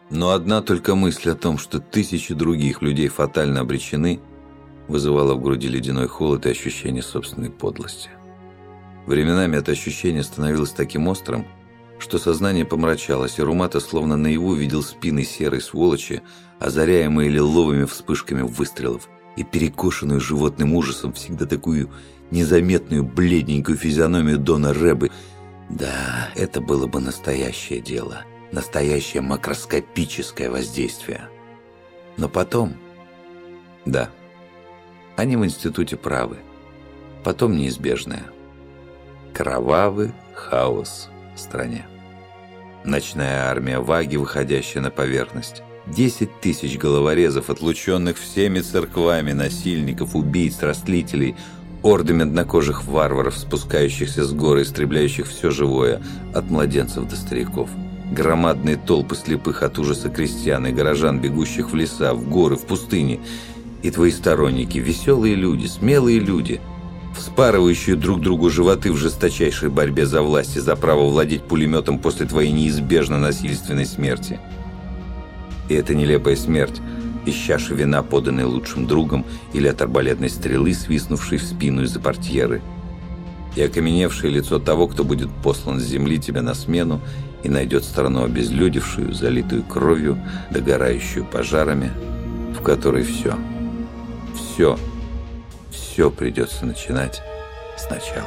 Но одна только мысль о том, что тысячи других людей фатально обречены, вызывала в груди ледяной холод и ощущение собственной подлости. Временами это ощущение становилось таким острым, что сознание помрачалось, и Румата словно наяву видел спины серой сволочи, озаряемые лиловыми вспышками выстрелов, и перекошенную животным ужасом всегда такую незаметную бледненькую физиономию Дона Рэбы. Да, это было бы настоящее дело, настоящее макроскопическое воздействие. Но потом... Да, они в институте правы. Потом неизбежное. Кровавый хаос в стране. Ночная армия Ваги, выходящая на поверхность. 10 тысяч головорезов, отлученных всеми церквами, насильников, убийц, растлителей, орды меднокожих варваров, спускающихся с гор и истребляющих все живое, от младенцев до стариков. Громадные толпы слепых от ужаса крестьян и горожан, бегущих в леса, в горы, в пустыни. И твои сторонники, веселые люди, смелые люди, вспарывающие друг другу животы в жесточайшей борьбе за власть и за право владеть пулеметом после твоей неизбежно насильственной смерти. И эта нелепая смерть из чаши вина, поданной лучшим другом, или от арбалетной стрелы, свистнувшей в спину из-за портьеры, и окаменевшее лицо того, кто будет послан с земли тебе на смену и найдет страну обезлюдевшую, залитую кровью, догорающую пожарами, в которой все придется начинать сначала.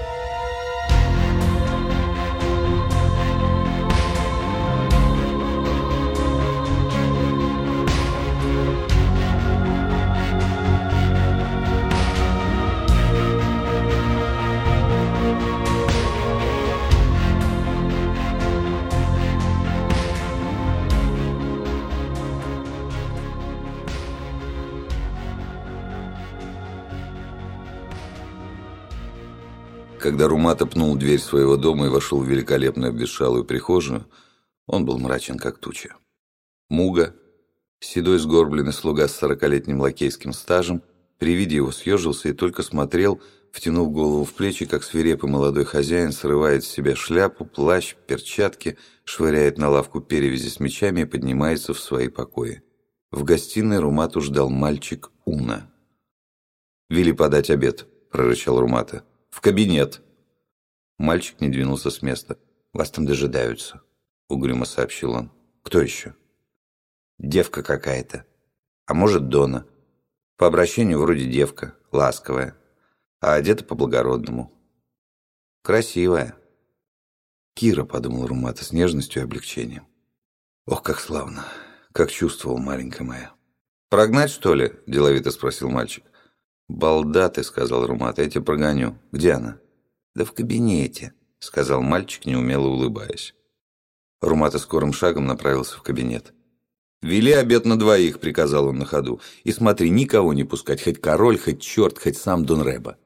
Когда Румата пнул дверь своего дома и вошел в великолепную обветшалую прихожую, он был мрачен, как туча. Муга, седой сгорбленный слуга с 40-летним лакейским стажем, при виде его съежился и только смотрел, втянув голову в плечи, как свирепый молодой хозяин срывает с себя шляпу, плащ, перчатки, швыряет на лавку перевязи с мечами и поднимается в свои покои. В гостиной Румату ждал мальчик Уна. «Вели подать обед», – прорычал Румата. «В кабинет!» Мальчик не двинулся с места. «Вас там дожидаются», — угрюмо сообщил он. «Кто еще?» «Девка какая-то. А может, Дона. По обращению вроде девка, ласковая, а одета по-благородному. Красивая». «Кира», — подумал Румата с нежностью и облегчением. «Ох, как славно! Как чувствовал, маленькая моя!» «Прогнать, что ли?» – деловито спросил мальчик. «Балда ты», — сказал Румата, — «я тебя прогоню. Где она?» «Да в кабинете», — сказал мальчик, неумело улыбаясь. Румата скорым шагом направился в кабинет. «Вели обед на двоих», — приказал он на ходу. «И смотри, никого не пускать, хоть король, хоть черт, хоть сам Дон Рэба».